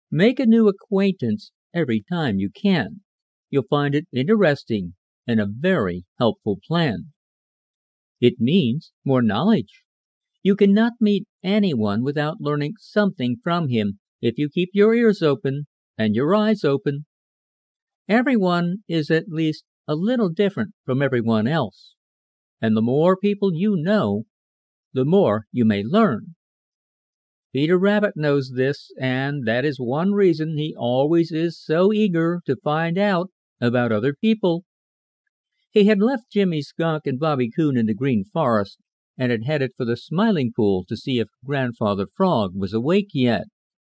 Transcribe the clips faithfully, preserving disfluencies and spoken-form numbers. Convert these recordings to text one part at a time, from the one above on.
Make a new acquaintance every time you can. You'll find it interesting and a very helpful plan. It means more knowledge. You cannot meet anyone without learning something from him if you keep your ears open and your eyes open. Everyone is at least a little different from everyone else, and the more people you know, the more you may learn. Peter Rabbit knows this, and that is one reason he always is so eager to find out about other people. He had left Jimmy Skunk and Bobby Coon in the Green Forest and had headed for the Smiling Pool to see if Grandfather Frog was awake yet.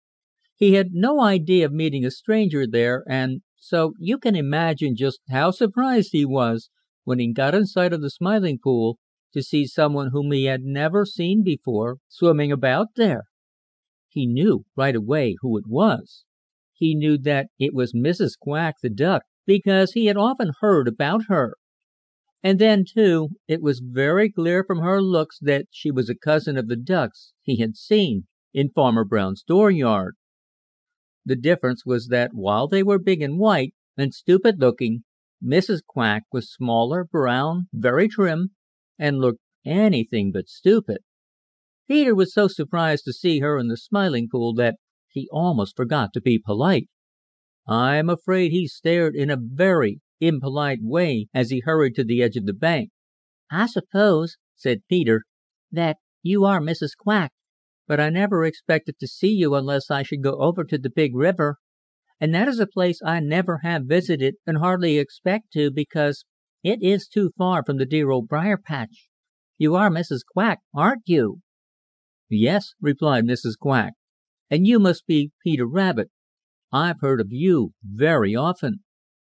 He had no idea of meeting a stranger there, and so you can imagine just how surprised he was when he got in sight of the Smiling Pool to see someone whom he had never seen before swimming about there. He knew right away who it was. He knew that it was Missus Quack the Duck because he had often heard about her. And then, too, it was very clear from her looks that she was a cousin of the Ducks he had seen in Farmer Brown's dooryard. The difference was that while they were big and white and stupid-looking, Missus Quack was smaller, brown, very trim, and looked anything but stupid. Peter was so surprised to see her in the Smiling Pool that he almost forgot to be polite. I'm afraid he stared in a very impolite way as he hurried to the edge of the bank. "I suppose," said Peter, "that you are Missus Quack, but I never expected to see you unless I should go over to the Big River, and that is a place I never have visited and hardly expect to because it is too far from the dear Old Briar patch. You are Missus Quack, aren't you?" "Yes," replied Missus Quack, "and you must be Peter Rabbit. I've heard of you very often."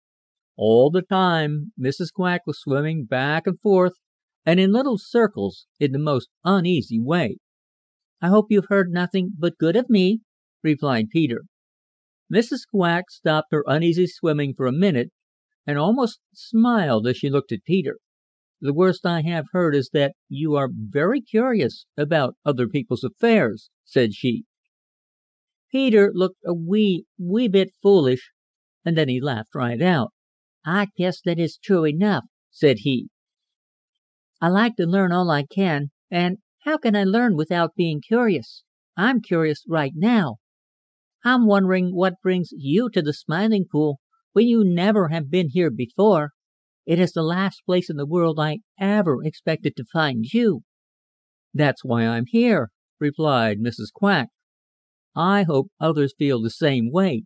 All the time Missus Quack was swimming back and forth and in little circles in the most uneasy way. "I hope you've heard nothing but good of me," replied Peter. Missus Quack stopped her uneasy swimming for a minute and almost smiled as she looked at Peter. "The worst I have heard is that you are very curious about other people's affairs," said she. Peter looked a wee, wee bit foolish, and then he laughed right out. "I guess that is true enough," said he. "I like to learn all I can, and how can I learn without being curious? I'm curious right now. I'm wondering what brings you to the Smiling Pool when you never have been here before. It is the last place in the world I ever expected to find you." "That's why I'm here," replied Missus Quack. "I hope others feel the same way.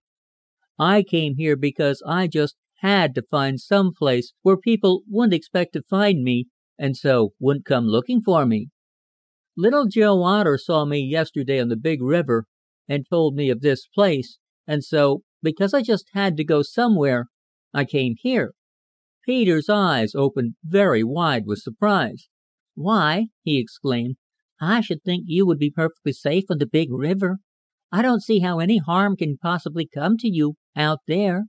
I came here because I just had to find some place where people wouldn't expect to find me and so wouldn't come looking for me. Little Joe Otter saw me yesterday on the Big River and told me of this place, and so, because I just had to go somewhere, I came here." Peter's eyes opened very wide with surprise. "Why," he exclaimed, "I should think you would be perfectly safe on the Big River. I don't see how any harm can possibly come to you out there."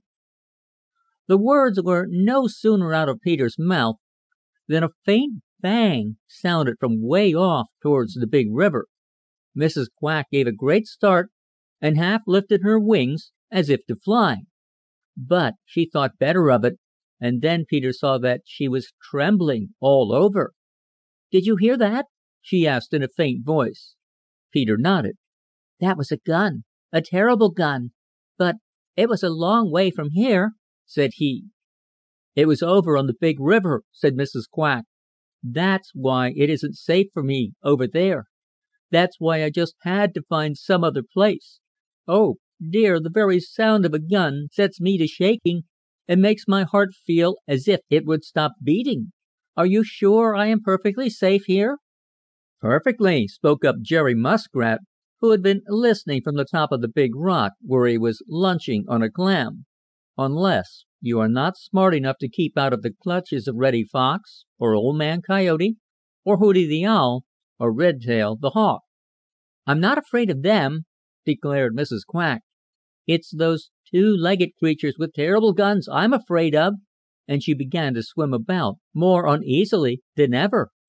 The words were no sooner out of Peter's mouth than a faint bang sounded from way off towards the Big River. Missus Quack gave a great start and half lifted her wings as if to fly. But she thought better of it, and then Peter saw that she was trembling all over. "Did you hear that?" she asked in a faint voice. Peter nodded. "That was a gun, a terrible gun, but it was a long way from here," said he. "It was over on the Big River," said Missus Quack. "That's why it isn't safe for me over there. That's why I just had to find some other place. Oh, dear, the very sound of a gun sets me to shaking and makes my heart feel as if it would stop beating. Are you sure I am perfectly safe here?" "Perfectly," spoke up Jerry Muskrat, who had been listening from the top of the big rock where he was lunching on a clam. "Unless you are not smart enough to keep out of the clutches of Reddy Fox, or Old Man Coyote, or Hooty the Owl, or Redtail the Hawk." "I'm not afraid of them," declared Missus Quack. "It's those two-legged creatures with terrible guns I'm afraid of," and she began to swim about more uneasily than ever.